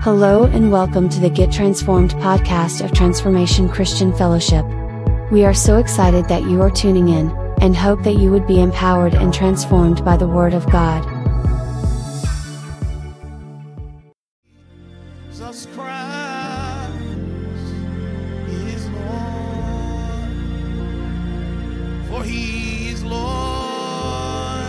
Hello and welcome to the Get Transformed podcast of Transformation Christian Fellowship. We are so excited that you are tuning in, and hope that you would be empowered and transformed by the Word of God. Jesus Christ is Lord, for He is Lord.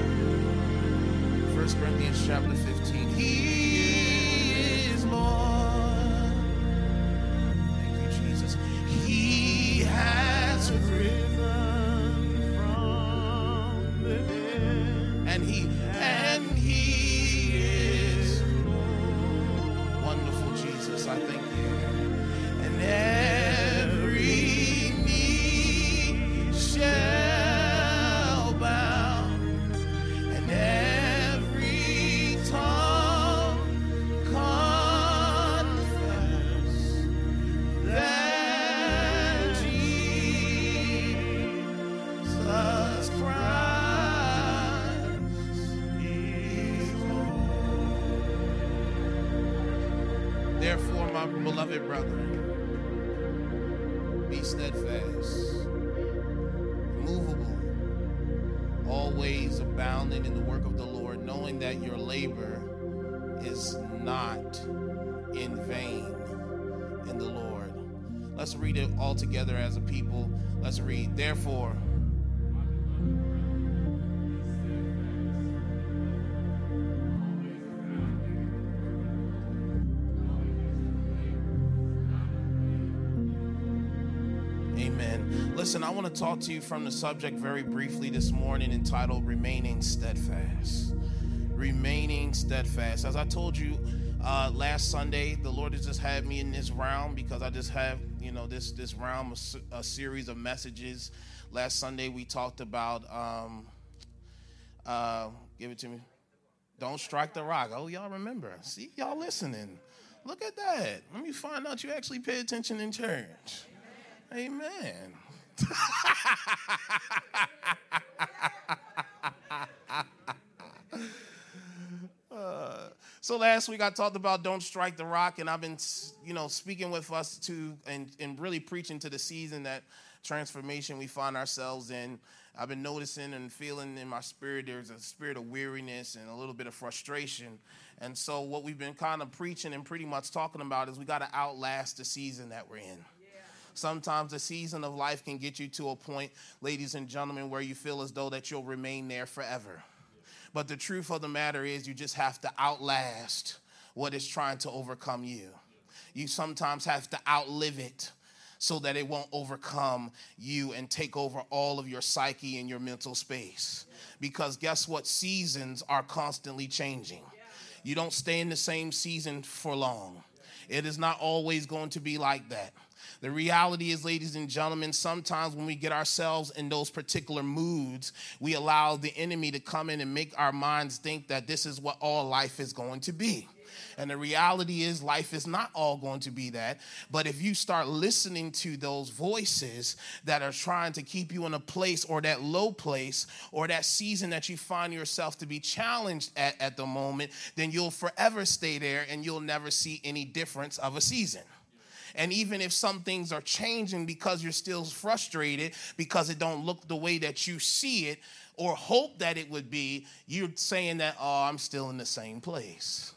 1 Corinthians chapter 15, He is Lord. Thank you, Jesus. He has risen from the dead, and He is wonderful, Jesus. I thank you. And every knee shall bow, and every tongue confess that Jesus Christ is Lord. Therefore, my beloved brethren, be steadfast, immovable, always abounding in the work of the Lord, knowing that your labor is not in vain in the Lord. Let's read it all together as a people. Let's read, therefore. Amen. Listen, I want to talk to you from the subject very briefly this morning entitled Remaining Steadfast. Remaining steadfast. As I told you last Sunday, the Lord has just had me in this realm because I just have, this realm, a series of messages. Last Sunday we talked about, give it to me. Don't strike the rock. Oh, y'all remember. See, y'all listening. Look at that. Let me find out you actually pay attention in church. Amen. So last week I talked about don't strike the rock, and I've been, speaking with us and really preaching to the season that transformation we find ourselves in. I've been noticing and feeling in my spirit there's a spirit of weariness and a little bit of frustration. And so what we've been kind of preaching and pretty much talking about is we got to outlast the season that we're in. Sometimes the season of life can get you to a point, ladies and gentlemen, where you feel as though that you'll remain there forever. But the truth of the matter is you just have to outlast what is trying to overcome you. You sometimes have to outlive it so that it won't overcome you and take over all of your psyche and your mental space. Because guess what? Seasons are constantly changing. You don't stay in the same season for long. It is not always going to be like that. The reality is, ladies and gentlemen, sometimes when we get ourselves in those particular moods, we allow the enemy to come in and make our minds think that this is what all life is going to be. And the reality is life is not all going to be that. But if you start listening to those voices that are trying to keep you in a place or that low place or that season that you find yourself to be challenged at the moment, then you'll forever stay there and you'll never see any difference of a season. And even if some things are changing because you're still frustrated because it don't look the way that you see it or hope that it would be, you're saying that, oh, I'm still in the same place.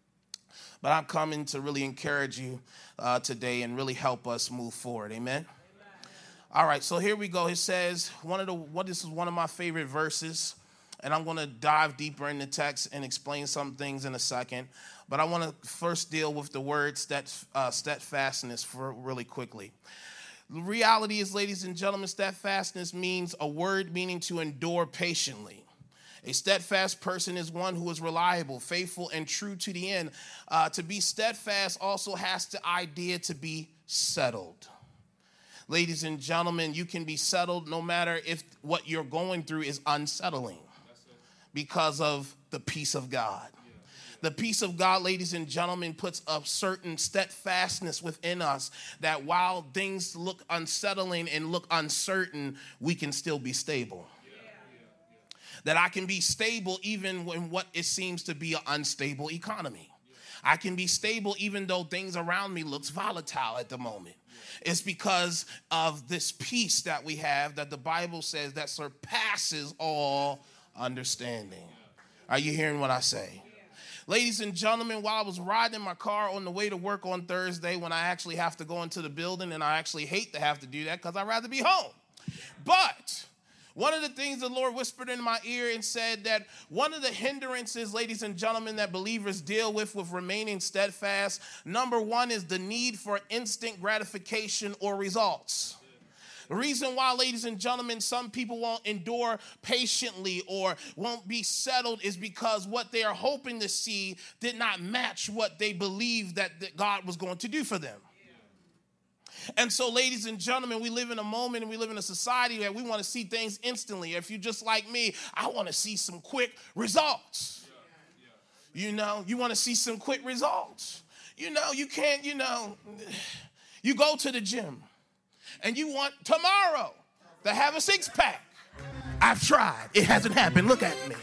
But I'm coming to really encourage you today and really help us move forward. Amen? All right, so here we go. It says, this is one of my favorite verses, and I'm going to dive deeper in the text and explain some things in a second. But I want to first deal with the word steadfastness for really quickly. The reality is, ladies and gentlemen, steadfastness means a word meaning to endure patiently. A steadfast person is one who is reliable, faithful, and true to the end. To be steadfast also has the idea to be settled. Ladies and gentlemen, you can be settled no matter if what you're going through is unsettling because of the peace of God. The peace of God, ladies and gentlemen, puts a certain steadfastness within us that while things look unsettling and look uncertain, we can still be stable. That I can be stable even when what it seems to be an unstable economy. I can be stable even though things around me looks volatile at the moment. It's because of this peace that we have that the Bible says that surpasses all understanding. Are you hearing what I say? Ladies and gentlemen, while I was riding in my car on the way to work on Thursday, when I actually have to go into the building, and I actually hate to have to do that because I'd rather be home. But one of the things the Lord whispered in my ear and said that one of the hindrances, ladies and gentlemen, that believers deal with remaining steadfast, number one is the need for instant gratification or results. The reason why, ladies and gentlemen, some people won't endure patiently or won't be settled is because what they are hoping to see did not match what they believed that God was going to do for them. And so, ladies and gentlemen, we live in a moment and we live in a society that we want to see things instantly. If you're just like me, I want to see some quick results. You know, you want to see some quick results. You know, you can't, you go to the gym and you want tomorrow to have a six-pack. I've tried. It hasn't happened. Look at me.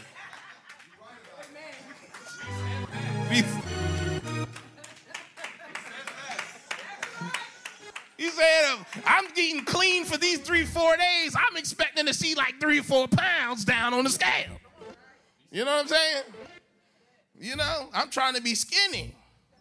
He said, I'm getting clean for these 3-4 days. I'm expecting to see like 3 or 4 pounds down on the scale. You know what I'm saying? You know, I'm trying to be skinny.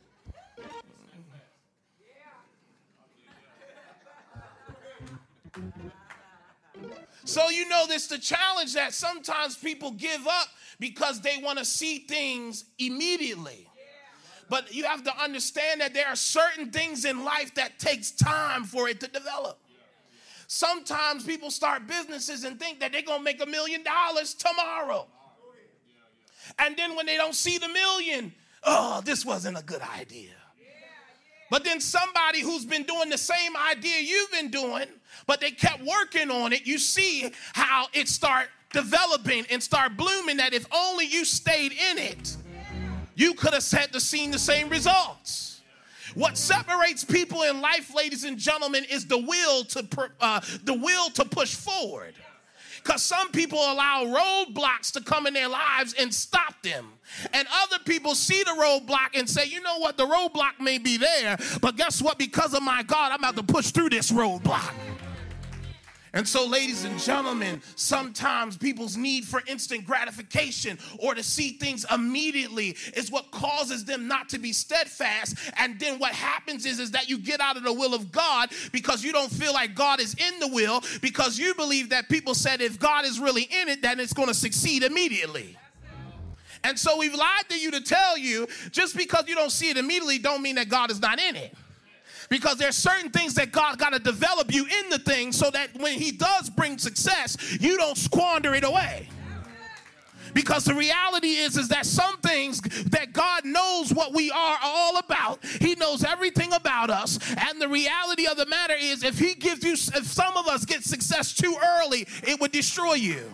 So you know this the challenge that sometimes people give up because they want to see things immediately. But you have to understand that there are certain things in life that takes time for it to develop. Sometimes people start businesses and think that they're going to make $1 million tomorrow. And then when they don't see the million, oh, this wasn't a good idea. But then somebody who's been doing the same idea you've been doing, but they kept working on it, you see how it start developing and start blooming, that if only you stayed in it, you could have seen the same results. What separates people in life, ladies and gentlemen, is the will to push forward. Because some people allow roadblocks to come in their lives and stop them. And other people see the roadblock and say, you know what, the roadblock may be there, but guess what? Because of my God, I'm about to push through this roadblock. And so, ladies and gentlemen, sometimes people's need for instant gratification or to see things immediately is what causes them not to be steadfast. And then what happens is that you get out of the will of God because you don't feel like God is in the will, because you believe that people said if God is really in it, then it's going to succeed immediately. And so we've lied to you to tell you just because you don't see it immediately don't mean that God is not in it. Because there's certain things that God got to develop you in the thing so that when he does bring success, you don't squander it away. Because the reality is that some things that God knows what we are all about. He knows everything about us. And the reality of the matter is if some of us get success too early, it would destroy you.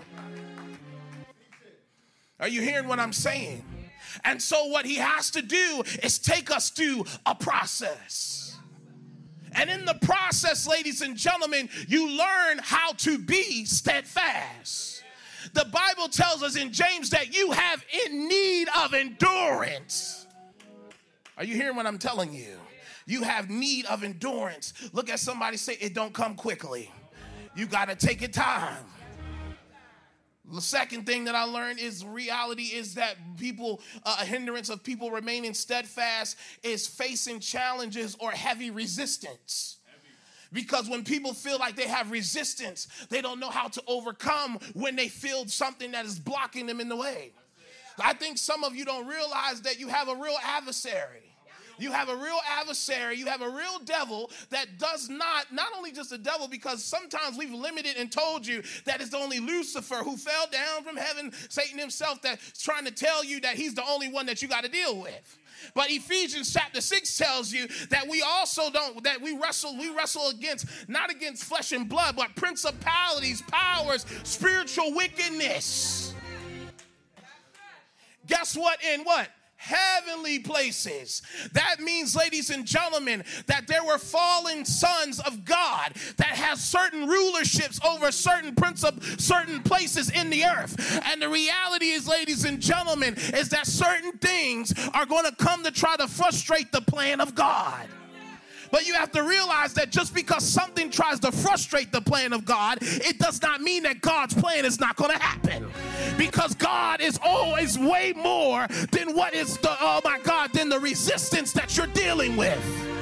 Are you hearing what I'm saying? And so what he has to do is take us through a process. And in the process, ladies and gentlemen, you learn how to be steadfast. The Bible tells us in James that you have in need of endurance. Are you hearing what I'm telling you? You have need of endurance. Look at somebody, say, it don't come quickly. You got to take it time. The second thing that I learned is reality is that a hindrance of people remaining steadfast is facing challenges or heavy resistance. Because when people feel like they have resistance, they don't know how to overcome when they feel something that is blocking them in the way. I think some of you don't realize that you have a real adversary. You have a real adversary. You have a real devil that does not only just a devil, because sometimes we've limited and told you that it's only Lucifer who fell down from heaven, Satan himself, that's trying to tell you that he's the only one that you got to deal with. But Ephesians chapter 6 tells you that we wrestle against, not against flesh and blood, but principalities, powers, spiritual wickedness. Guess what? In what? heavenly places. That means, ladies and gentlemen, that there were fallen sons of God that has certain rulerships over certain places in the earth. And the reality is, ladies and gentlemen, is that certain things are going to come to try to frustrate the plan of God. But you have to realize that just because something tries to frustrate the plan of God, it does not mean that God's plan is not going to happen. Because God is always way more than what is than the resistance that you're dealing with.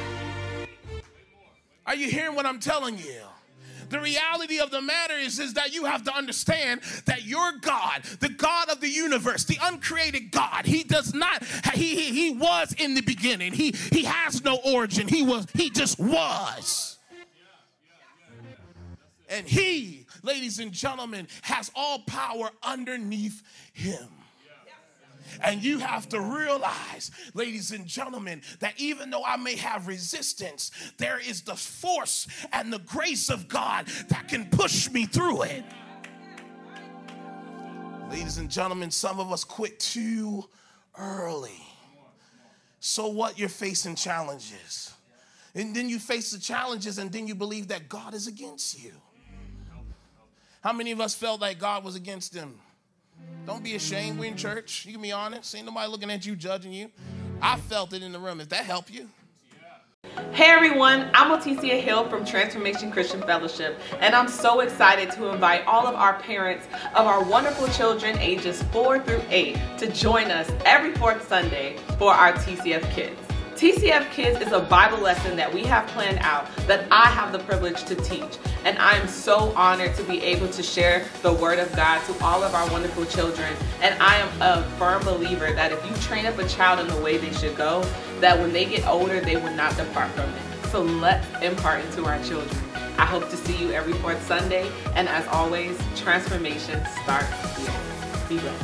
Are you hearing what I'm telling you? The reality of the matter is that you have to understand that your God, the God of the universe, the uncreated God, he does not, he was in the beginning. He has no origin. He just was. And he, ladies and gentlemen, has all power underneath him. And you have to realize, ladies and gentlemen, that even though I may have resistance, there is the force and the grace of God that can push me through it. Ladies and gentlemen, some of us quit too early. So what? You're facing challenges. And then you face the challenges and then you believe that God is against you. How many of us felt like God was against them? Don't be ashamed. We're in church. You can be honest. Ain't nobody looking at you, judging you. I felt it in the room. Does that help you? Hey everyone, I'm Leticia Hill from Transformation Christian Fellowship, and I'm so excited to invite all of our parents of our wonderful children ages 4 through 8 to join us every fourth Sunday for our TCF Kids. TCF Kids is a Bible lesson that we have planned out that I have the privilege to teach. And I am so honored to be able to share the Word of God to all of our wonderful children. And I am a firm believer that if you train up a child in the way they should go, that when they get older, they will not depart from it. So let's impart into our children. I hope to see you every fourth Sunday. And as always, transformation starts here. Be blessed.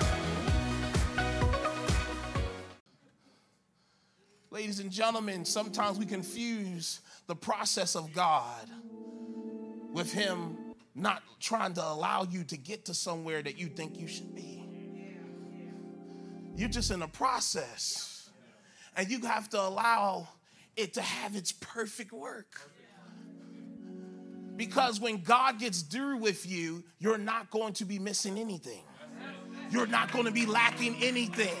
Ladies and gentlemen, sometimes we confuse the process of God with him not trying to allow you to get to somewhere that you think you should be. You're just in a process, and you have to allow it to have its perfect work. Because when God gets through with you, you're not going to be missing anything. You're not going to be lacking anything.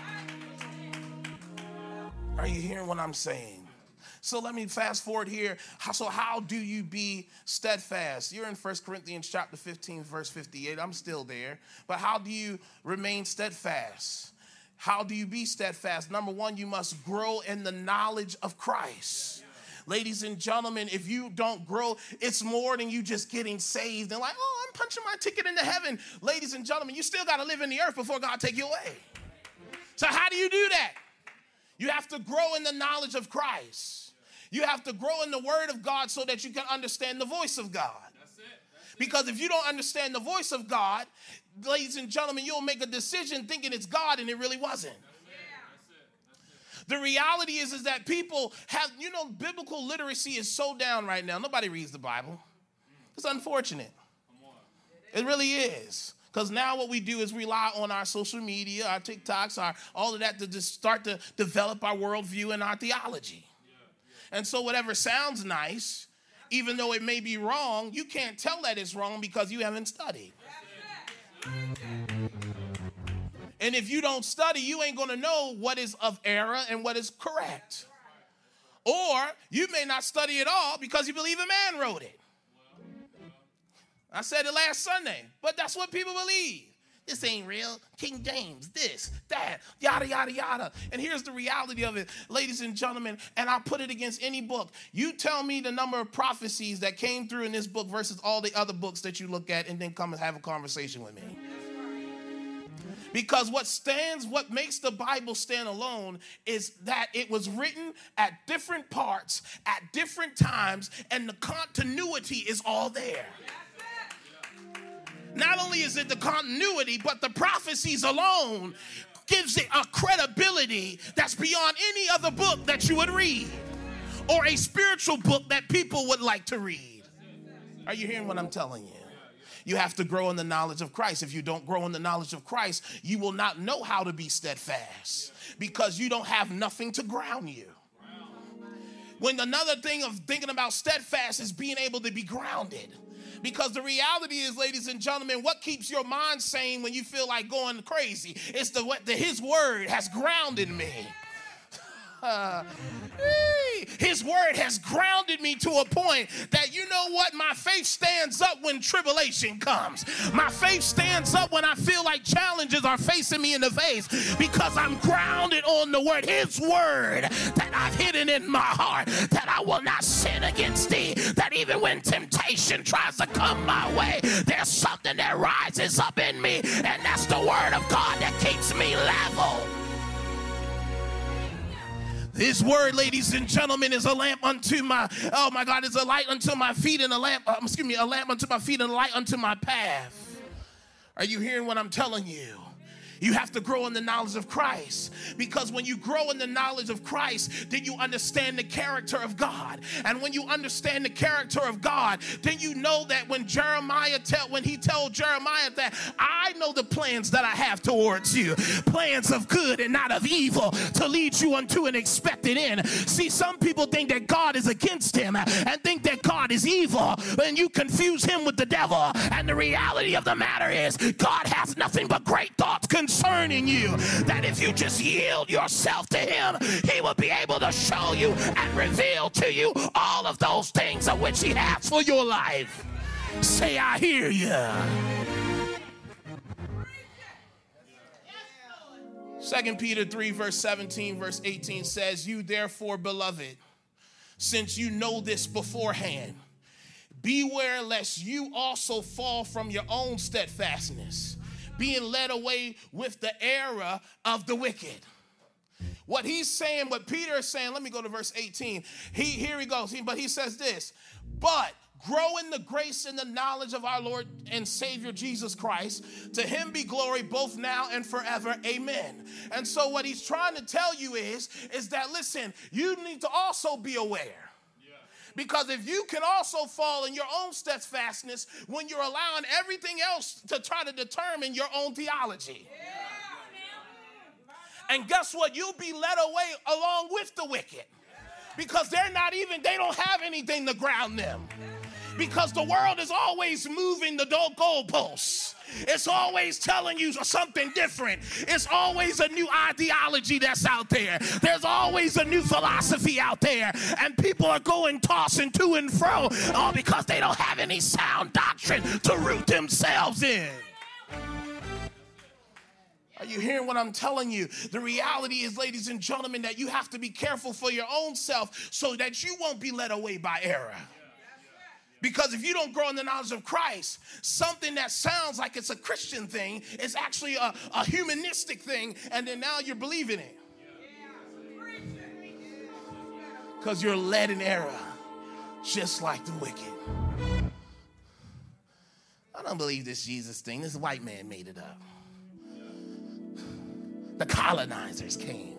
Are you hearing what I'm saying? So let me fast forward here. So how do you be steadfast? You're in 1 Corinthians chapter 15, verse 58. I'm still there. But how do you remain steadfast? How do you be steadfast? Number one, you must grow in the knowledge of Christ. Ladies and gentlemen, if you don't grow, it's more than you just getting saved and like, oh, I'm punching my ticket into heaven. Ladies and gentlemen, you still got to live in the earth before God take you away. So how do you do that? You have to grow in the knowledge of Christ. You have to grow in the Word of God so that you can understand the voice of God. That's it. Because if you don't understand the voice of God, ladies and gentlemen, you'll make a decision thinking it's God and it really wasn't. The reality is that people have, biblical literacy is so down right now. Nobody reads the Bible. It's unfortunate. It really is. Because now what we do is rely on our social media, our TikToks, all of that to just start to develop our worldview and our theology. And so whatever sounds nice, even though it may be wrong, you can't tell that it's wrong because you haven't studied. And if you don't study, you ain't going to know what is of error and what is correct. Or you may not study at all because you believe a man wrote it. I said it last Sunday, but that's what people believe. This ain't real. King James, this, that, yada, yada, yada. And here's the reality of it, ladies and gentlemen, and I'll put it against any book. You tell me the number of prophecies that came through in this book versus all the other books that you look at and then come and have a conversation with me. Because what makes the Bible stand alone is that it was written at different parts, at different times, and the continuity is all there. Not only is it the continuity, but the prophecies alone gives it a credibility that's beyond any other book that you would read or a spiritual book that people would like to read. Are you hearing what I'm telling you? You have to grow in the knowledge of Christ. If you don't grow in the knowledge of Christ, you will not know how to be steadfast because you don't have nothing to ground you. When another thing of thinking about steadfast is being able to be grounded. Because the reality is, ladies and gentlemen, what keeps your mind sane when you feel like going crazy? It's his word has grounded me. His word has grounded me to a point that, you know what, my faith stands up when tribulation comes. My faith stands up when I feel like challenges are facing me in the face, because I'm grounded on the word, his word that I've hidden in my heart, that I will not sin against thee, that even when temptation tries to come my way, there's something that rises up in me, and that's the word of God that keeps me level. His word, ladies and gentlemen, is a lamp unto my, oh my God, is a light unto my feet and a lamp unto my feet and a light unto my path. Are you hearing what I'm telling you? You have to grow in the knowledge of Christ, because when you grow in the knowledge of Christ, then you understand the character of God. And when you understand the character of God, then you know that when he told Jeremiah that I know the plans that I have towards you, plans of good and not of evil, to lead you unto an expected end. See, some people think that God is against him and think that God is evil, and you confuse him with the devil. And the reality of the matter is, God has nothing but great thoughts concerning you, that if you just yield yourself to him, he will be able to show you and reveal to you all of those things of which he has for your life. Say, I hear you. 2 Peter 3 verse 17 verse 18 says, you therefore, beloved, since you know this beforehand, beware lest you also fall from your own steadfastness, being led away with the error of the wicked. What he's saying, what Peter is saying, let me go to verse 18. Here he goes. But he says this, but grow in the grace and the knowledge of our Lord and Savior Jesus Christ. To him be glory both now and forever. Amen. And so what he's trying to tell you is that, listen, you need to also be aware. Because if you can also fall in your own steadfastness when you're allowing everything else to try to determine your own theology. And guess what? You'll be led away along with the wicked. Because they don't have anything to ground them. Because the world is always moving the goalposts. It's always telling you something different. It's always a new ideology that's out there. There's always a new philosophy out there. And people are going tossing to and fro, all because they don't have any sound doctrine to root themselves in. Are you hearing what I'm telling you? The reality is, ladies and gentlemen, that you have to be careful for your own self so that you won't be led away by error. Because if you don't grow in the knowledge of Christ, something that sounds like it's a Christian thing is actually a humanistic thing, and then now you're believing it. Because you're led in error, just like the wicked. I don't believe this Jesus thing. This white man made it up. The colonizers came.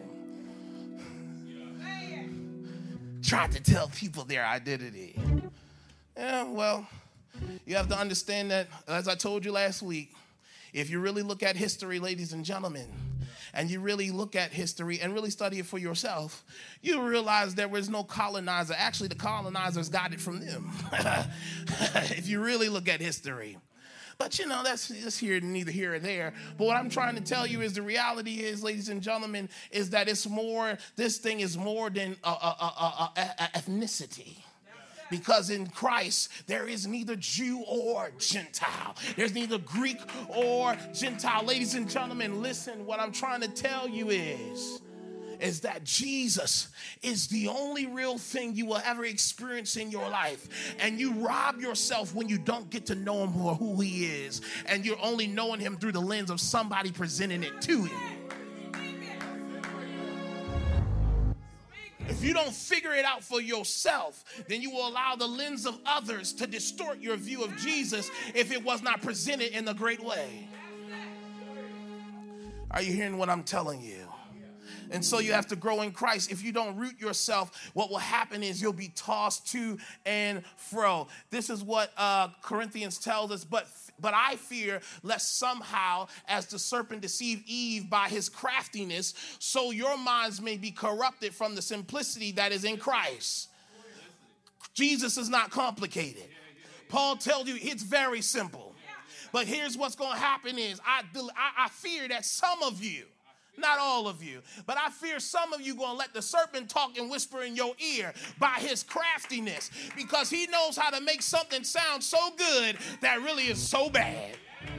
Tried to tell people their identity. Yeah, well, you have to understand that, as I told you last week, if you really look at history, ladies and gentlemen, and you really look at history and really study it for yourself, you realize there was no colonizer. Actually, the colonizers got it from them, if you really look at history. But, you know, that's neither here or there. But what I'm trying to tell you is the reality is, ladies and gentlemen, is that this thing is more than ethnicity. Because in Christ, there is neither Jew or Gentile. There's neither Greek or Gentile. Ladies and gentlemen, listen, what I'm trying to tell you is that Jesus is the only real thing you will ever experience in your life. And you rob yourself when you don't get to know him or who he is. And you're only knowing him through the lens of somebody presenting it to you. If you don't figure it out for yourself, then you will allow the lens of others to distort your view of Jesus if it was not presented in a great way. Are you hearing what I'm telling you? And so you have to grow in Christ. If you don't root yourself, what will happen is you'll be tossed to and fro. This is what Corinthians tells us. But I fear lest somehow, as the serpent deceived Eve by his craftiness, so your minds may be corrupted from the simplicity that is in Christ. Jesus is not complicated. Paul tells you it's very simple. But here's what's going to happen is I fear that some of you, not all of you, but I fear some of you going to let the serpent talk and whisper in your ear by his craftiness, because he knows how to make something sound so good that really is so bad.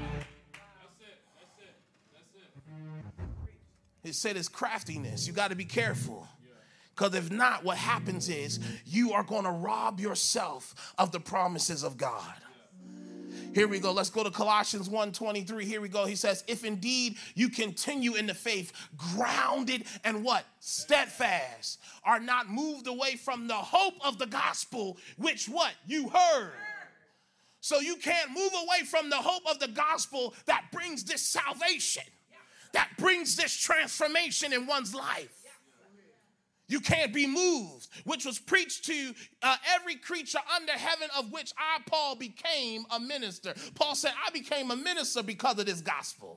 It said his craftiness. You got to be careful, because if not, what happens is you are going to rob yourself of the promises of God. Here we go. Let's go to Colossians 1:23. Here we go. He says, if indeed you continue in the faith, grounded and what? Steadfast, are not moved away from the hope of the gospel, which what? You heard. So you can't move away from the hope of the gospel that brings this salvation, that brings this transformation in one's life. You can't be moved, which was preached to every creature under heaven, of which I, Paul, became a minister. Paul said, I became a minister because of this gospel.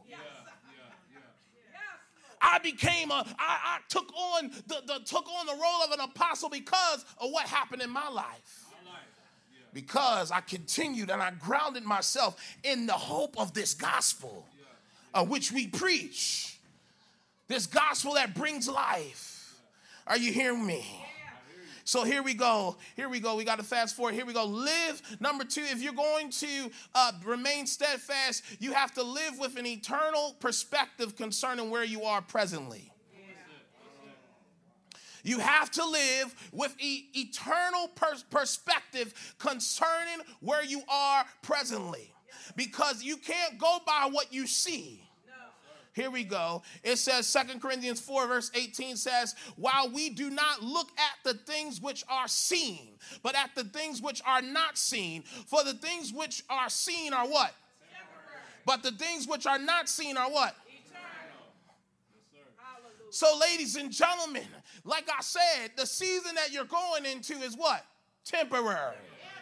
I took on the role of an apostle because of what happened in my life. Because I continued and I grounded myself in the hope of this gospel, which we preach. This gospel that brings life. Are you hearing me? So here we go. We got to fast forward. Here we go. Live. Number 2, if you're going to remain steadfast, you have to live with an eternal perspective concerning where you are presently. You have to live with eternal perspective concerning where you are presently, because you can't go by what you see. Here we go. It says 2 Corinthians 4 verse 18 says, while we do not look at the things which are seen, but at the things which are not seen. For the things which are seen are what? Temporary. But the things which are not seen are what? Eternal. Yes, so ladies and gentlemen, like I said, the season that you're going into is what? Temporary.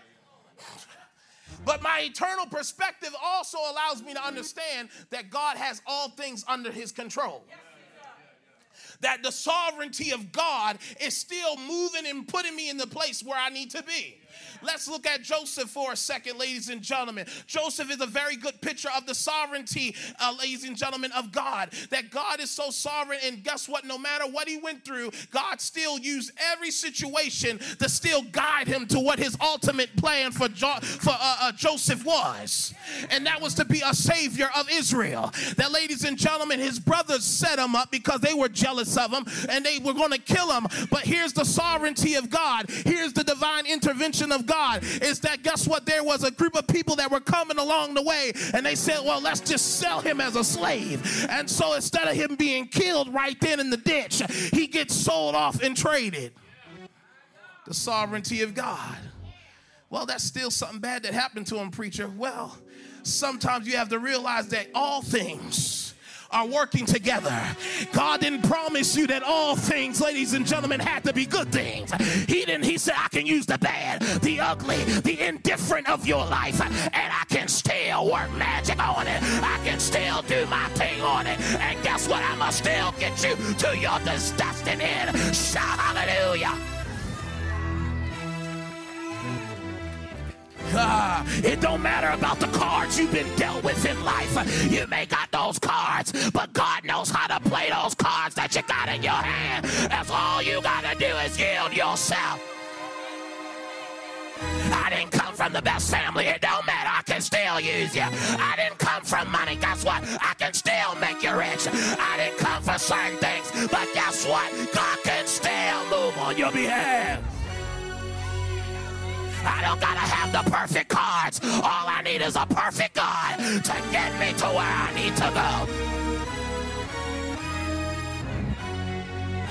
But my eternal perspective also allows me to understand that God has all things under his control. That the sovereignty of God is still moving and putting me in the place where I need to be. Let's look at Joseph for a second, ladies and gentlemen. Joseph is a very good picture of the sovereignty, ladies and gentlemen, of God. That God is so sovereign, and guess what? No matter what he went through, God still used every situation to still guide him to what his ultimate plan for Joseph was. And that was to be a savior of Israel. That, ladies and gentlemen, his brothers set him up because they were jealous of him and they were going to kill him. But here's the sovereignty of God. Here's the divine intervention of God, is that guess what? There was a group of people that were coming along the way, and they said, well, let's just sell him as a slave. And so instead of him being killed right then in the ditch, he gets sold off and traded. The sovereignty of God. Well, that's still something bad that happened to him, preacher. Well, sometimes you have to realize that all things are working together. God didn't promise you that all things, ladies and gentlemen, had to be good things. He said, I can use the bad, the ugly, the indifferent of your life, and I can still work magic on it. I can still do my thing on it. And guess what? I must still get you to your disgusting end. Shout hallelujah. It don't matter about the cards you've been dealt with in life. You may got those cards, but God knows how to play those cards that you got in your hand. That's all you gotta do is yield yourself. I didn't come from the best family. It don't matter. I can still use you. I didn't come from money. Guess what? I can still make you rich. I didn't come for certain things, but guess what? God can still move on your behalf. I don't gotta have the perfect cards. All I need is a perfect God to get me to where I need to go.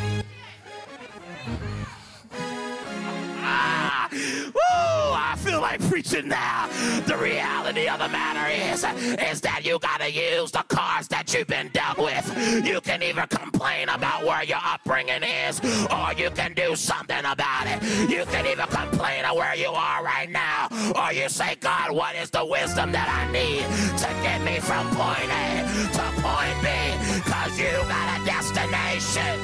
I feel like I'm preaching now. The reality of the matter is that you gotta use the cards that you've been dealt with. You can either complain about where your upbringing is, or you can do something about it. You can either complain of where you are right now, or you say, God, what is the wisdom that I need to get me from point A to point B? Because you got a destination.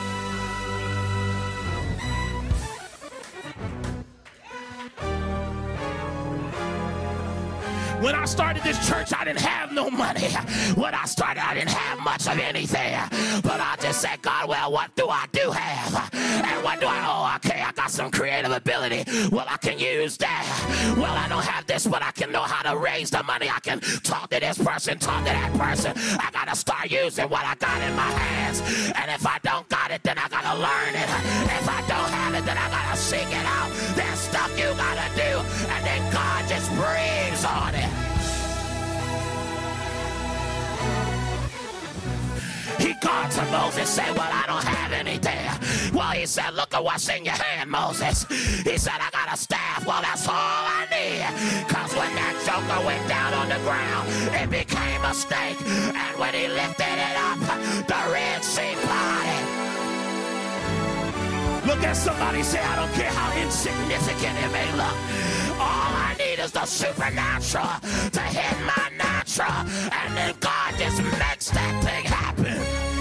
When I started this church, I didn't have no money. When I started, I didn't have much of anything. But I just said, God, well, what do I do have? And what do I, oh, okay, I got some creative ability. Well, I can use that. Well, I don't have this, but I can know how to raise the money. I can talk to this person, talk to that person. I got to start using what I got in my hands. And if I don't got it, then I got to learn it. If I don't have it, then I got to seek it out. There's stuff you got to do. And then God just breathes on it. He called to Moses, said, well, I don't have anything. Well, he said, look at what's in your hand, Moses. He said, I got a staff. Well, that's all I need. Because when that joker went down on the ground, it became a snake. And when he lifted it up, the Red Sea parted. Look at somebody, say, I don't care how insignificant it may look. All I need is the supernatural to hit my natural. And then God just makes that thing happen.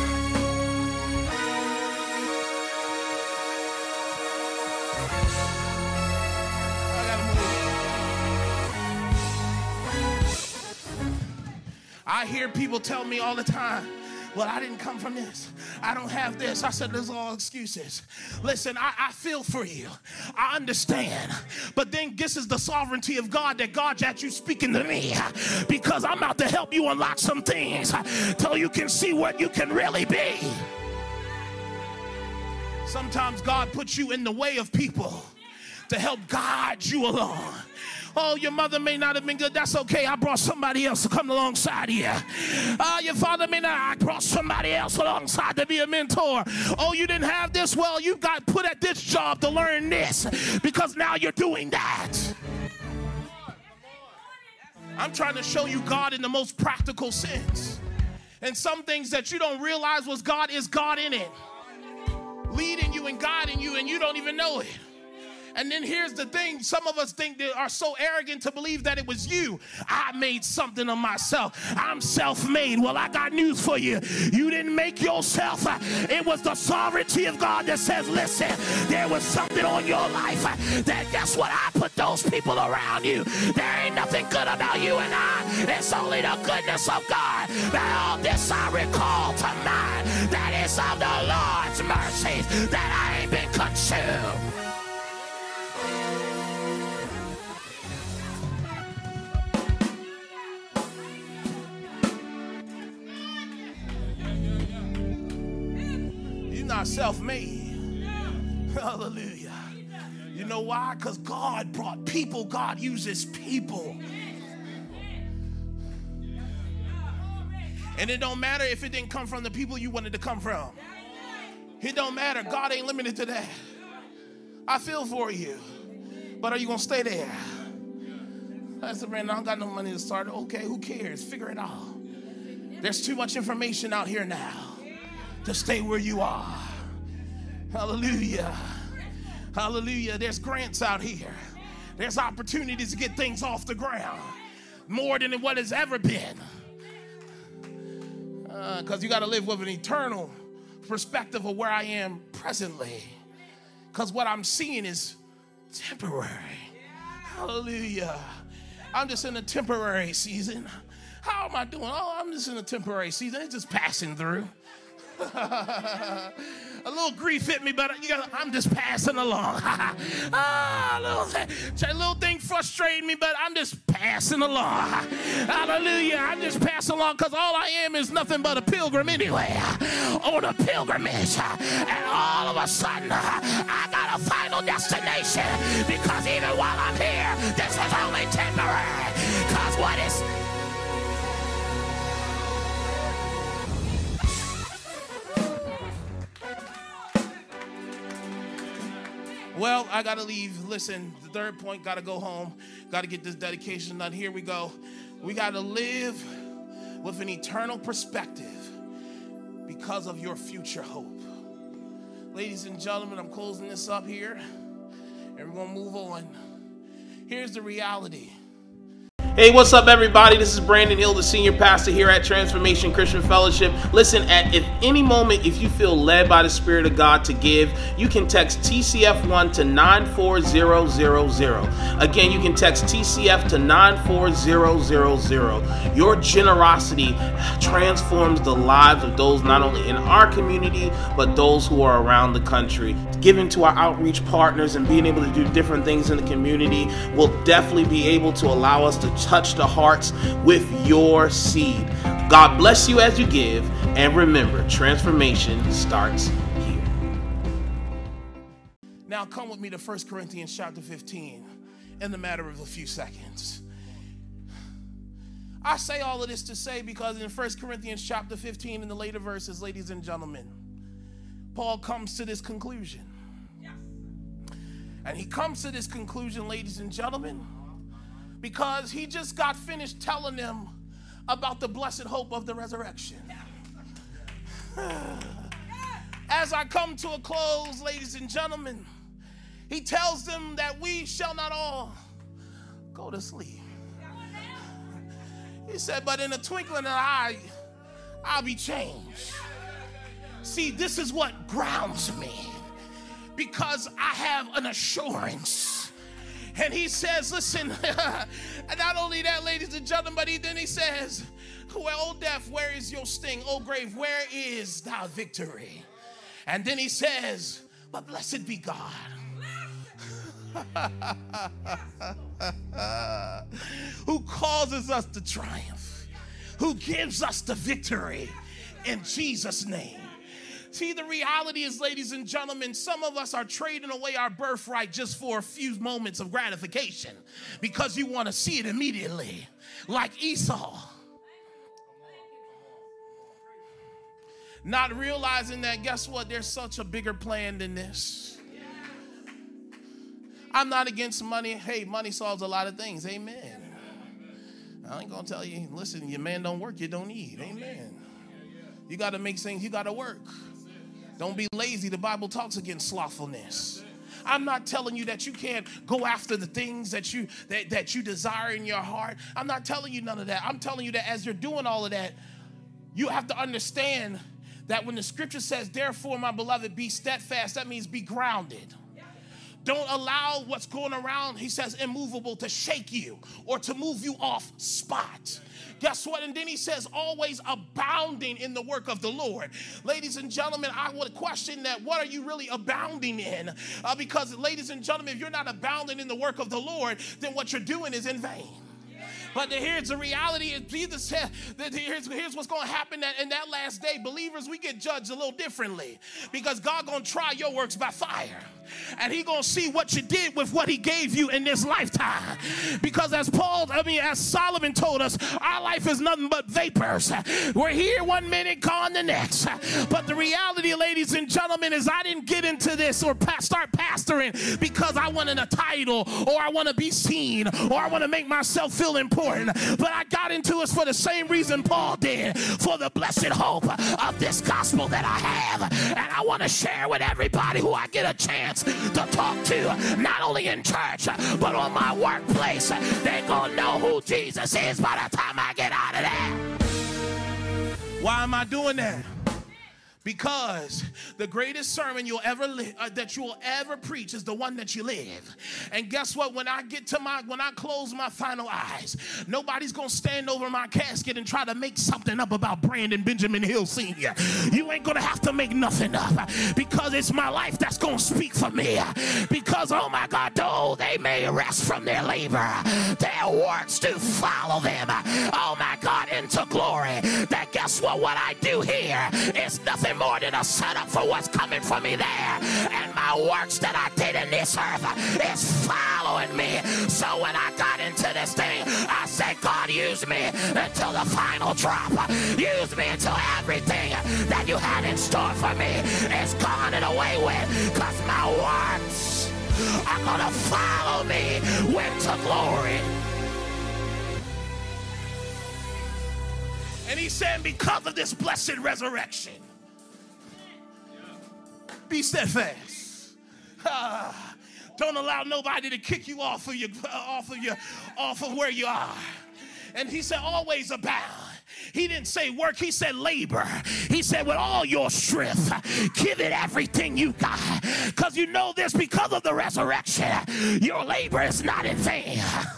I hear people tell me all the time, well, I didn't come from this. I don't have this. I said, those are all excuses. Listen, I feel for you. I understand. But then this is the sovereignty of God, that God's at you speaking to me, because I'm out to help you unlock some things till you can see what you can really be. Sometimes God puts you in the way of people to help guide you along. Oh, your mother may not have been good. That's okay. I brought somebody else to come alongside you. Your father may not. I brought somebody else alongside to be a mentor. Oh, you didn't have this? Well, you got put at this job to learn this, because now you're doing that. I'm trying to show you God in the most practical sense. And some things that you don't realize was God is God in it, leading you and guiding you, and you don't even know it. And then here's the thing. Some of us think they are so arrogant to believe that it was you. I made something of myself. I'm self-made. Well, I got news for you. You didn't make yourself. It was the sovereignty of God that says, listen, there was something on your life that, guess what? I put those people around you. There ain't nothing good about you and I. It's only the goodness of God. That all this I recall to mind. That is of the Lord's mercies that I ain't been consumed. Not self-made. Hallelujah. You know why? Because God brought people. God uses people. And it don't matter if it didn't come from the people you wanted to come from. It don't matter. God ain't limited to that. I feel for you. But are you going to stay there? I said, man, I don't got no money to start. Okay, who cares? Figure it out. There's too much information out here now to stay where you are. Hallelujah. Hallelujah. There's grants out here. There's opportunities to get things off the ground. More than what has ever been. Because you got to live with an eternal perspective of where I am presently. Because what I'm seeing is temporary. Hallelujah. I'm just in a temporary season. How am I doing? Oh, I'm just in a temporary season. It's just passing through. A little grief hit me, but I'm just passing along. A little thing frustrated me, but I'm just passing along. Hallelujah. I'm just passing along because all I am is nothing but a pilgrim anyway. On a pilgrimage. And all of a sudden, I got a final destination, because even while I'm here, this is only temporary. Because what is... Well, I got to leave. Listen, the third point, got to go home. Got to get this dedication done. Here we go. We got to live with an eternal perspective because of your future hope. Ladies and gentlemen, I'm closing this up here, and we're going to move on. Here's the reality. Hey, what's up, everybody? This is Brandon Hill, the senior pastor here at Transformation Christian Fellowship. Listen, at any moment, if you feel led by the Spirit of God to give, you can text TCF1 to 94000. Again, you can text TCF to 94000. Your generosity transforms the lives of those not only in our community, but those who are around the country. Giving to our outreach partners and being able to do different things in the community will definitely be able to allow us to touch the hearts with your seed. God bless you as you give, and remember, transformation starts here. Now come with me to 1 Corinthians chapter 15 in the matter of a few seconds. I say all of this to say because in 1 Corinthians chapter 15 in the later verses, ladies and gentlemen, Paul comes to this conclusion. And he comes to this conclusion, ladies and gentlemen, because he just got finished telling them about the blessed hope of the resurrection. As I come to a close, ladies and gentlemen, he tells them that we shall not all go to sleep. He said, but in a twinkling of an eye, I'll be changed. See, this is what grounds me, because I have an assurance. And he says, listen, not only that, ladies and gentlemen, but then he says, well, O death, where is your sting? O grave, where is thy victory? And then he says, but blessed be God, who causes us to triumph, who gives us the victory in Jesus' name. See, the reality is, ladies and gentlemen, some of us are trading away our birthright just for a few moments of gratification because you want to see it immediately, like Esau. Not realizing that, guess what? There's such a bigger plan than this. I'm not against money. Hey, money solves a lot of things. Amen. I ain't going to tell you, listen, your man don't work, you don't eat. Amen. You got to make things, you got to work. Don't be lazy. The Bible talks against slothfulness. I'm not telling you that you can't go after the things that you desire in your heart. I'm not telling you none of that. I'm telling you that as you're doing all of that, you have to understand that when the scripture says, therefore, my beloved, be steadfast, that means be grounded. Don't allow what's going around, he says, immovable, to shake you or to move you off spot. Guess what? And then he says, always abounding in the work of the Lord. Ladies and gentlemen, I would question that. What are you really abounding in? Because, ladies and gentlemen, if you're not abounding in the work of the Lord, then what you're doing is in vain. But here's the reality. Is Jesus said that here's what's going to happen in that last day. Believers, we get judged a little differently because God going to try your works by fire. And he going to see what you did with what he gave you in this lifetime. Because as Solomon told us, our life is nothing but vapors. We're here one minute, gone the next. But the reality, ladies and gentlemen, is I didn't get into this or start pastoring because I wanted a title or I want to be seen or I want to make myself feel important. But I got into it for the same reason Paul did, for the blessed hope of this gospel that I have. And I want to share with everybody who I get a chance to talk to, not only in church, but on my workplace. They're going to know who Jesus is by the time I get out of there. Why am I doing that? Because the greatest sermon that you will ever preach is the one that you live. And guess what? When I close my final eyes, nobody's going to stand over my casket and try to make something up about Brandon Benjamin Hill Sr. You ain't going to have to make nothing up because it's my life that's going to speak for me. Because, oh my God, though they may rest from their labor, their works do follow them. Oh my God, into glory. That guess what? What I do here is nothing more than a setup for what's coming for me there. And my works that I did in this earth is following me. So when I got into this thing, I said, God, use me until the final drop. Use me until everything that you had in store for me is gone and away with. Because my works are going to follow me into glory. And he said, because of this blessed resurrection, be steadfast. Don't allow nobody to kick you off of where you are. And he said, always abound. He didn't say work, he said labor. He said with all your strength, give it everything you got. Because you know this, because of the resurrection, your labor is not in vain.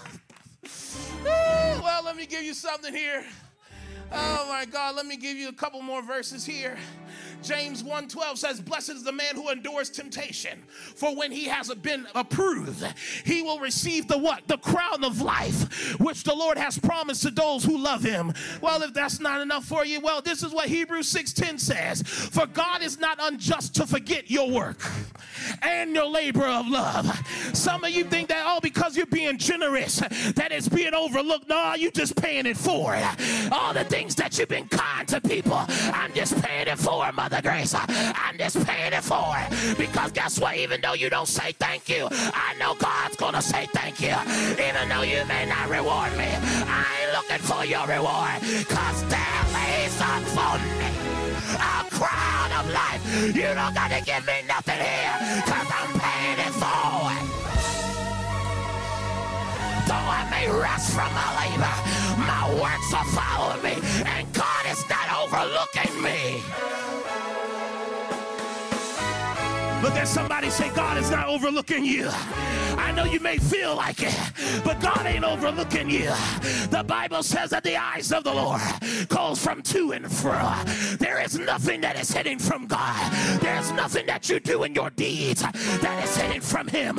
Well, let me give you something here. Oh my God, let me give you a couple more verses here. James 1:12 says, blessed is the man who endures temptation, for when he has been approved, he will receive the what? The crown of life, which the Lord has promised to those who love him. Well, if that's not enough for you, well, this is what Hebrews 6:10 says, for God is not unjust to forget your work and your labor of love. Some of you think that, oh, because you're being generous, that it's being overlooked. No, you just paying it forward. All the things that you've been kind to people, I'm just paying it forward, Mother Grace. I'm just paying it forward. Because guess what? Even though you don't say thank you, I know God's gonna say thank you. Even though you may not reward me, I ain't looking for your reward. Cause there lays up for me a crown of life. You don't gotta give me nothing here, cause I'm paying it forward. Though I may rest from my labor, my works are following me, and God is not overlooking me. Look at somebody, say, God is not overlooking you. I know you may feel like it, but God ain't overlooking you. The Bible says that the eyes of the Lord goes from to and fro. There is nothing that is hidden from God. There's nothing that you do in your deeds that is hidden from him.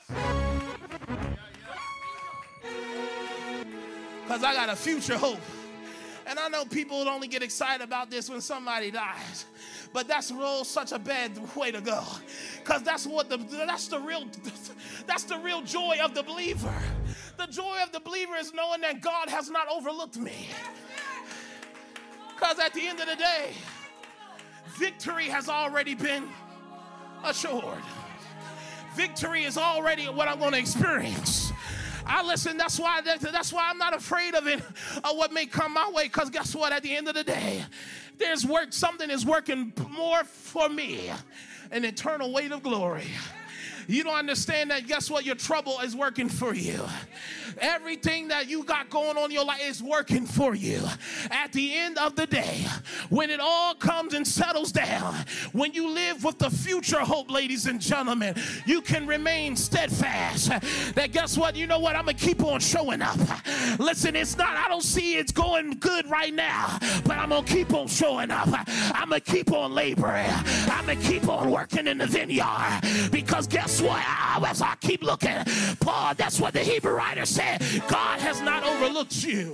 Because I got a future hope. And I know people would only get excited about this when somebody dies. But that's such a bad way to go. Because that's the real joy of the believer. The joy of the believer is knowing that God has not overlooked me. Because at the end of the day, victory has already been assured. Victory is already what I'm going to experience. That's why I'm not afraid of it, of what may come my way, because guess what? At the end of the day, something is working more for me, an eternal weight of glory. You don't understand that, guess what? Your trouble is working for you. Everything that you got going on in your life is working for you. At the end of the day, when it all comes and settles down, when you live with the future hope, ladies and gentlemen, you can remain steadfast. That guess what? You know what? I'm going to keep on showing up. Listen, I don't see it's going good right now, but I'm going to keep on showing up. I'm going to keep on laboring. I'm going to keep on working in the vineyard. Because guess what? As I keep looking, Paul, that's what the Hebrew writer said. God has not overlooked you.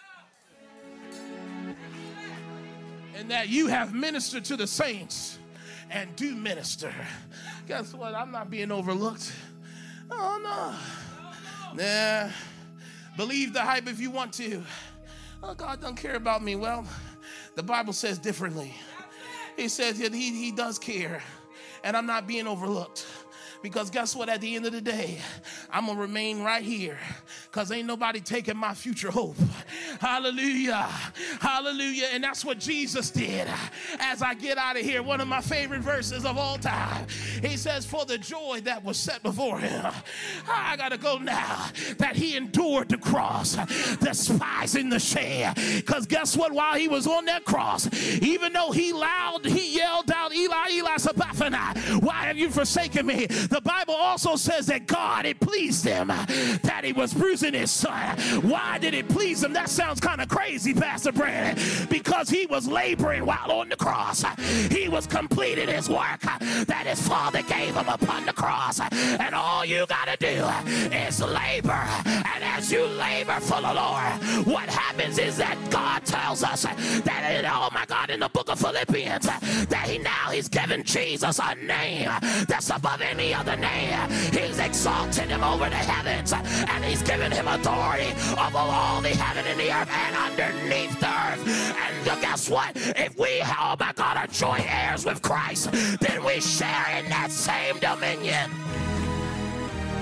And that you have ministered to the saints and do minister. Guess what? I'm not being overlooked. Oh, no. Nah. Believe the hype if you want to. Oh, God don't care about me. Well, the Bible says differently. He says that he does care. And I'm not being overlooked. Because guess what? At the end of the day, I'm going to remain right here. Because ain't nobody taking my future hope. Hallelujah. Hallelujah. And that's what Jesus did. As I get out of here, one of my favorite verses of all time. He says, for the joy that was set before him. I got to go now. That he endured the cross, despising the shame. Because guess what? While he was on that cross, even though he yelled out, Eli, Eli, sabachthani, why have you forsaken me? The Bible also says that God, it pleased him that he was bruising his son. Why did it please him? That sounds kind of crazy, Pastor Brandon. Because he was laboring while on the cross. He was completing his work that his father gave him upon the cross. And all you got to do is labor. And as you labor for the Lord, what happens is that God tells us that, oh my God, in the book of Philippians, that he's given Jesus a name that's above any other name. He's exalted him over the heavens, and he's given him authority over all the heaven and the earth and underneath the earth. And guess what? If we, oh my God, are joint heirs with Christ, then we share in that same dominion.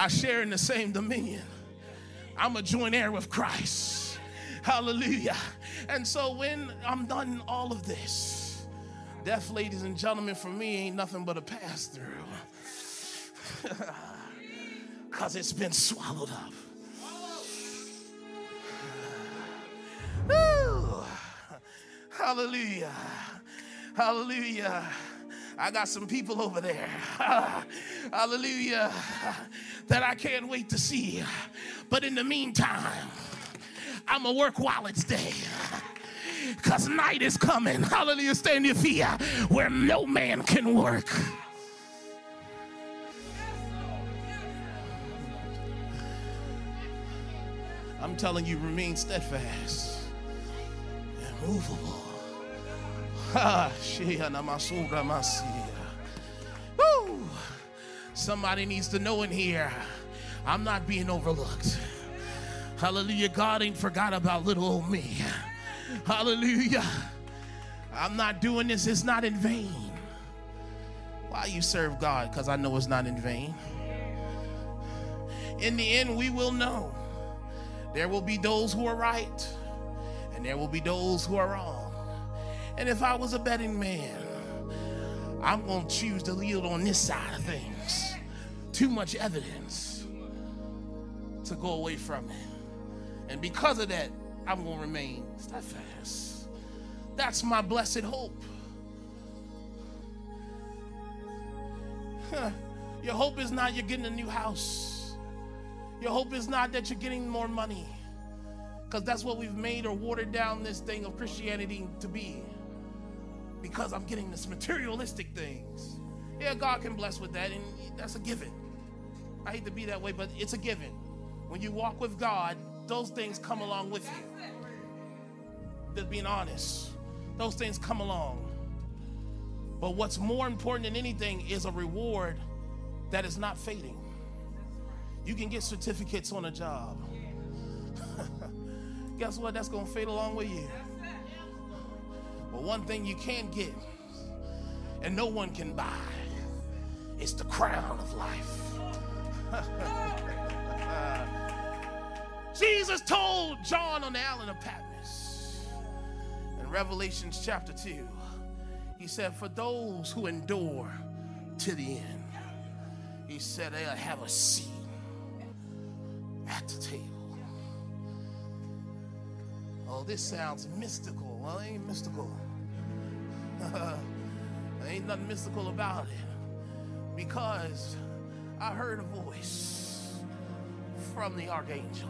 I share in the same dominion. I'm a joint heir with Christ. Hallelujah. And so when I'm done all of this, death, ladies and gentlemen, for me ain't nothing but a pass-through. Because it's been swallowed up. Woo. Hallelujah. Hallelujah. I got some people over there. Hallelujah. That I can't wait to see. But in the meantime, I'm going to work while it's day. Because night is coming. Hallelujah. Stay on your feet where no man can work. I'm telling you, remain steadfast and movable. Woo. Somebody needs to know in here, I'm not being overlooked. Hallelujah. God ain't forgot about little old me. Hallelujah. I'm not doing this. It's not in vain. Why you serve God? Because I know it's not in vain. In the end, we will know. There will be those who are right, and there will be those who are wrong. And if I was a betting man, I'm going to choose to yield on this side of things. Too much evidence to go away from it. And because of that, I'm going to remain steadfast. That's my blessed hope. Your hope is not you're getting a new house. Your hope is not that you're getting more money. Because that's what we've made or watered down this thing of Christianity to be. Because I'm getting this materialistic things. Yeah, God can bless with that, and that's a given. I hate to be that way, but it's a given. When you walk with God, those things come along with you. Just being honest, those things come along. But what's more important than anything is a reward that is not fading. You can get certificates on a job. Guess what? That's going to fade along with you. But one thing you can get, and no one can buy, is the crown of life. Jesus told John on the island of Patmos in Revelation chapter 2, he said, for those who endure to the end, he said they'll have a seat at the table. Oh, this sounds mystical. Well, it ain't mystical. There ain't nothing mystical about it. Because I heard a voice from the archangel.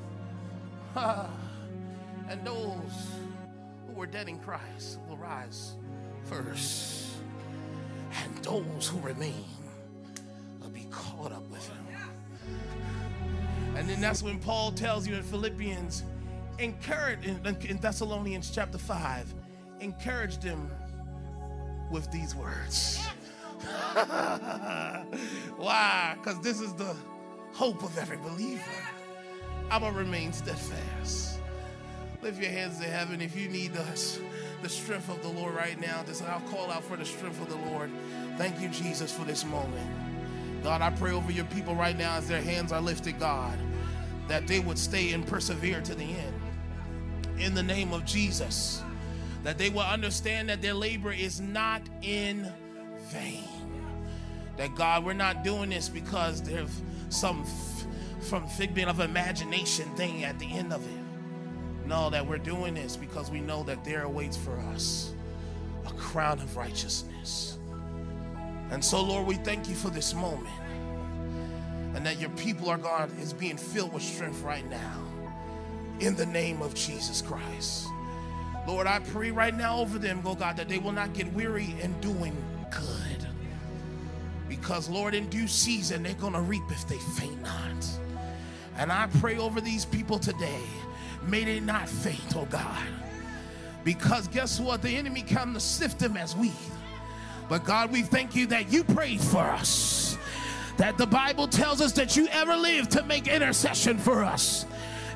And those who were dead in Christ will rise first. And those who remain will be caught up with him. And then that's when Paul tells you in Philippians, encourage, in Thessalonians chapter 5, encourage them with these words. Why? Because this is the hope of every believer. I'm going to remain steadfast. Lift your hands to heaven if you need the strength of the Lord right now. I'll call out for the strength of the Lord. Thank you, Jesus, for this moment. God, I pray over your people right now as their hands are lifted, God, that they would stay and persevere to the end. In the name of Jesus, that they will understand that their labor is not in vain. That, God, we're not doing this because there's some figment of imagination thing at the end of it. No, that we're doing this because we know that there awaits for us a crown of righteousness. And so, Lord, we thank you for this moment, and that your people are, God, is being filled with strength right now. In the name of Jesus Christ. Lord, I pray right now over them, oh God, that they will not get weary in doing good. Because, Lord, in due season, they're going to reap if they faint not. And I pray over these people today, may they not faint, oh God. Because guess what? The enemy come to sift them as wheat. But God, we thank you that you prayed for us. That the Bible tells us that you ever lived to make intercession for us.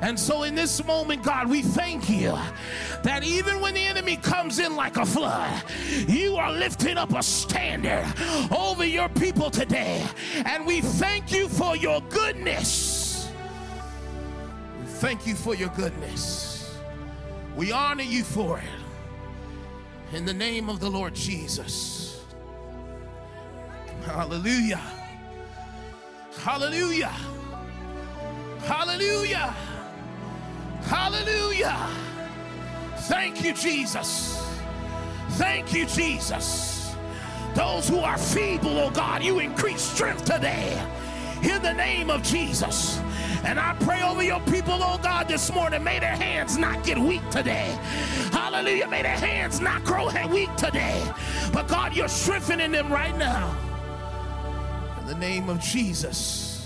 And so in this moment, God, we thank you that even when the enemy comes in like a flood, you are lifting up a standard over your people today. And we thank you for your goodness. We thank you for your goodness. We honor you for it. In the name of the Lord Jesus. Hallelujah. Hallelujah. Hallelujah. Hallelujah. Thank you, Jesus. Thank you, Jesus. Those who are feeble, oh God, you increase strength today in the name of Jesus. And I pray over your people, oh God, this morning, may their hands not get weak today. Hallelujah. May their hands not grow weak today. But God, you're strengthening them right now. In the name of Jesus.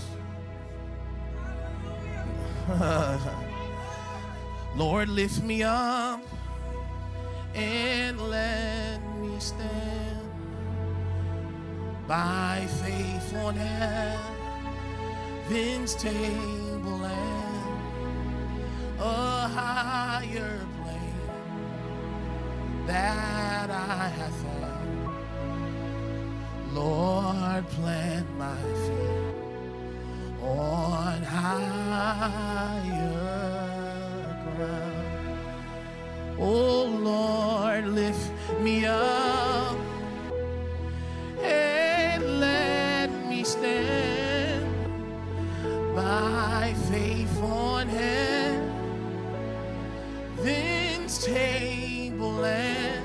Lord, lift me up and let me stand by faith on heaven's table and a higher plane that I have found. Lord, plant my feet on higher ground. Oh Lord, lift me up and let me stand by faith on heaven's table and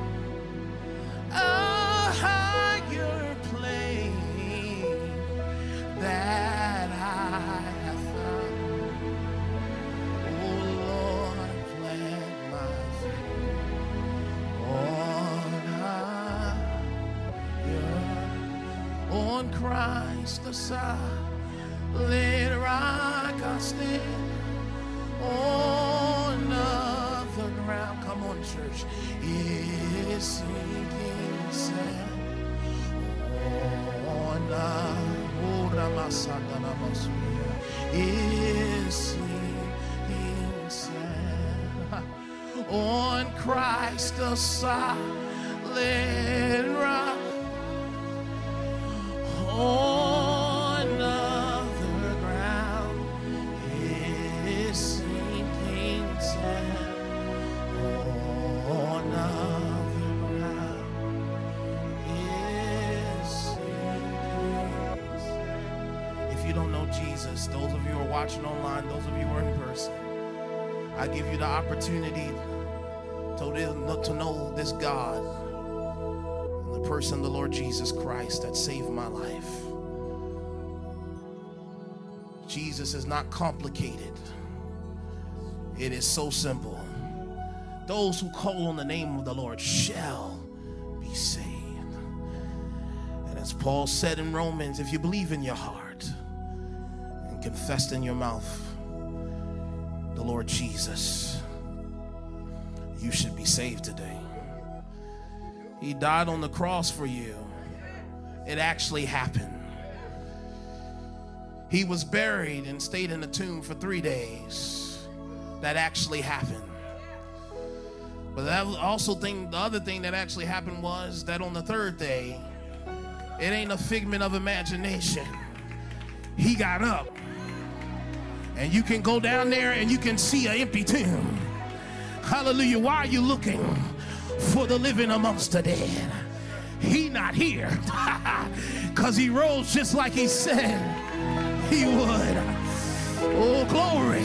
a higher plane that I have found. Oh Lord, plant my feet on higher, on Christ the solid rock I stand, on other ground. Come on, church. Is sinking sand on is sinking sand on Christ the solid rock, on other ground is sinking sand, on other ground is sinking sand. If you don't know Jesus, those of you who are watching online, those of you who are in person, I give you the opportunity to know this God and the person of the Lord Jesus Christ that saved my life. Jesus is not complicated. It is so simple. Those who call on the name of the Lord shall be saved. And as Paul said in Romans, if you believe in your heart and confess in your mouth the Lord Jesus, you should be saved today. He died on the cross for you. It actually happened. He was buried and stayed in the tomb for 3 days. That actually happened. But that was also the other thing that actually happened was that on the third day, it ain't a figment of imagination. He got up. And you can go down there and you can see an empty tomb. Hallelujah. Why are you looking for the living amongst the dead? He not here. Because he rose just like he said he would. Oh, glory.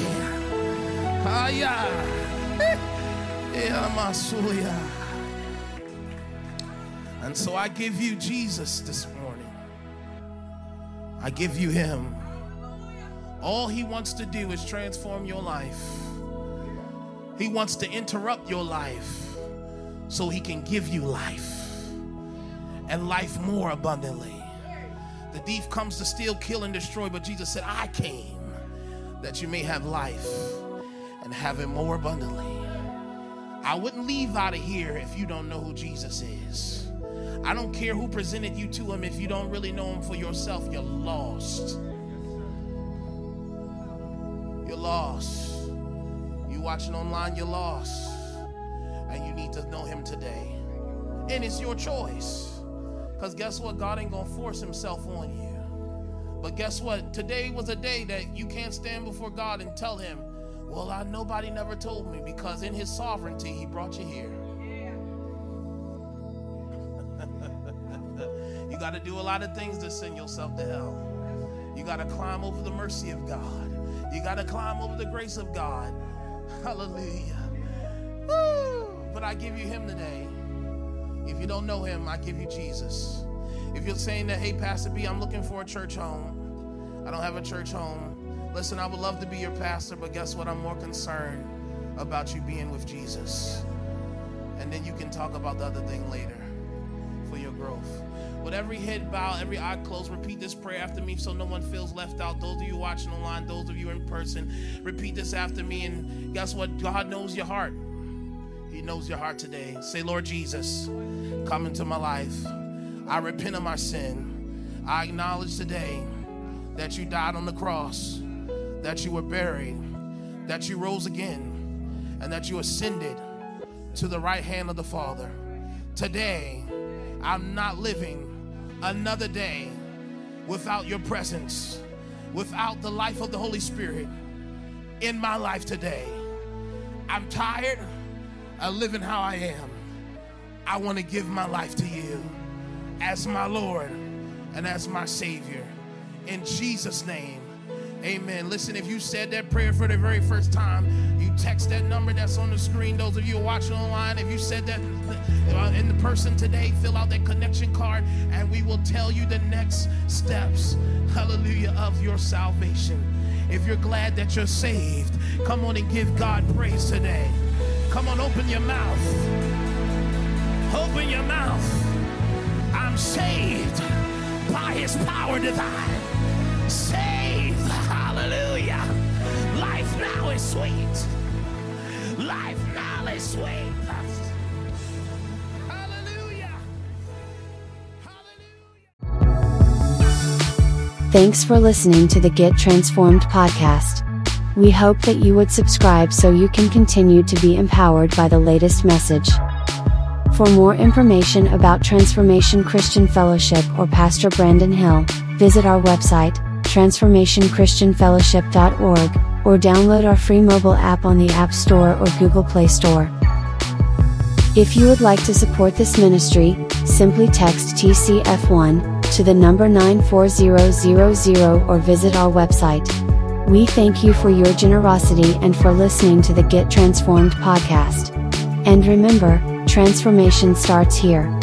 And so I give you Jesus this morning. I give you him. All he wants to do is transform your life. He wants to interrupt your life so he can give you life, and life more abundantly. The thief comes to steal, kill, and destroy, but Jesus said, I came that you may have life and have it more abundantly. I wouldn't leave out of here if you don't know who Jesus is. I don't care who presented you to him. If you don't really know him for yourself, you're lost. You're lost. watching online, you're lost. And you need to know him today. And it's your choice. Because guess what? God ain't going to force himself on you. But guess what? Today was a day that you can't stand before God and tell him, well, nobody never told me, because in his sovereignty, he brought you here. You got to do a lot of things to send yourself to hell. You got to climb over the mercy of God. You got to climb over the grace of God. Hallelujah. Woo! But I give you him today. If you don't know him, I give you Jesus. If you're saying that, hey, Pastor B, I'm looking for a church home. I don't have a church home. Listen, I would love to be your pastor, but guess what? I'm more concerned about you being with Jesus. And then you can talk about the other thing later for your growth. With every head bowed, every eye closed, repeat this prayer after me so no one feels left out. Those of you watching online, those of you in person, repeat this after me. And guess what? God knows your heart. He knows your heart today. Say, Lord Jesus, come into my life. I repent of my sin. I acknowledge today that you died on the cross, that you were buried, that you rose again, and that you ascended to the right hand of the Father. Today, I'm not living another day without your presence, without the life of the Holy Spirit in my life today. I'm tired of living how I am. I want to give my life to you as my Lord and as my Savior. In Jesus' name, amen. Listen, if you said that prayer for the very first time, you text that number that's on the screen. Those of you watching online, if you said that in the person today, fill out that connection card and we will tell you the next steps, hallelujah, of your salvation. If you're glad that you're saved, come on and give God praise today. Come on, open your mouth. Open your mouth. I'm saved by his power divine. Saved. Hallelujah. Life now is sweet. Life now is sweet. Hallelujah. Hallelujah. Thanks for listening to the Get Transformed podcast. We hope that you would subscribe so you can continue to be empowered by the latest message. For more information about Transformation Christian Fellowship or Pastor Brandon Hill, visit our website, transformationchristianfellowship.org, or download our free mobile app on the App Store or Google Play Store. If you would like to support this ministry, simply text TCF1 to the number 94000 or visit our website. We thank you for your generosity and for listening to the Get Transformed podcast. And remember, transformation starts here.